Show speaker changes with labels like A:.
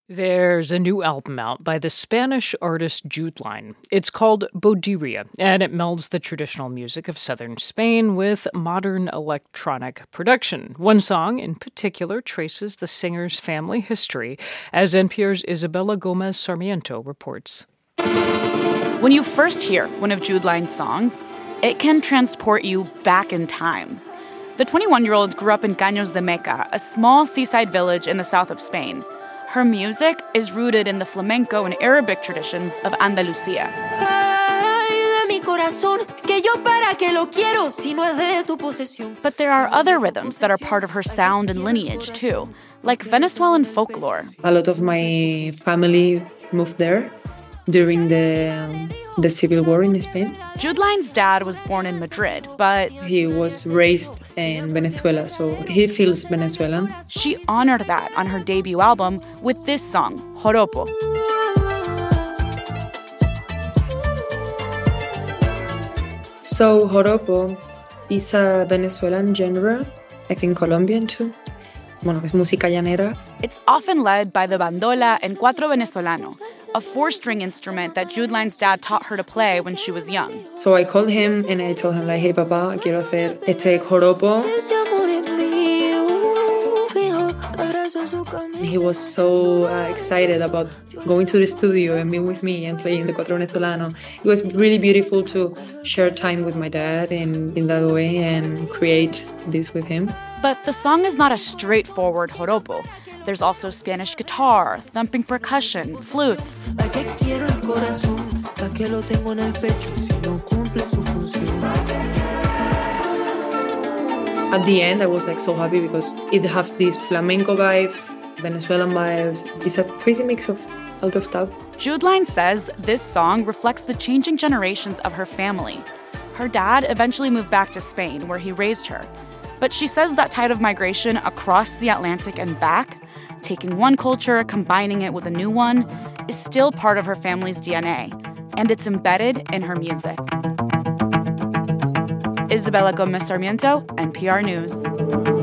A: There's a new album out by the Spanish artist Jude Line. It's called Bodiria, and it melds the traditional music of southern Spain with modern electronic production. One song in particular traces the singer's family history, as NPR's Isabella Gomez Sarmiento reports.
B: When you first hear one of Jude Line's songs, it can transport you back in time. The 21-year-old grew up in Caños de Meca, a small seaside village in the south of Spain. Her music is rooted in the flamenco and Arabic traditions of Andalusia. But there are other rhythms that are part of her sound and lineage, too, like Venezuelan folklore.
C: A lot of my family moved there during the Civil War in Spain.
B: Jude Line's dad was born in Madrid, but
C: he was raised in Venezuela, so he feels Venezuelan.
B: She honored that on her debut album with this song, Joropo.
C: So Joropo is a Venezuelan genre, I think Colombian too. Bueno, es música llanera.
B: It's often led by the bandola en cuatro venezolano, a four-string instrument that Jude Line's dad taught her to play when she was young.
C: So I called him and I told him, like, hey, papá, quiero hacer este joropo. And he was so excited about going to the studio and being with me and playing the cuatro venezolano. It was really beautiful to share time with my dad in that way and create this with him.
B: But the song is not a straightforward joropo. There's also Spanish guitar, thumping percussion, flutes. At
C: the end, I was so happy because it has these flamenco vibes, Venezuelan vibes. It's a crazy mix of a lot of stuff.
B: Jude Line says this song reflects the changing generations of her family. Her dad eventually moved back to Spain, where he raised her. But she says that tide of migration across the Atlantic and back, taking one culture, combining it with a new one, is still part of her family's DNA, and it's embedded in her music. Isabella Gomez Sarmiento, NPR News.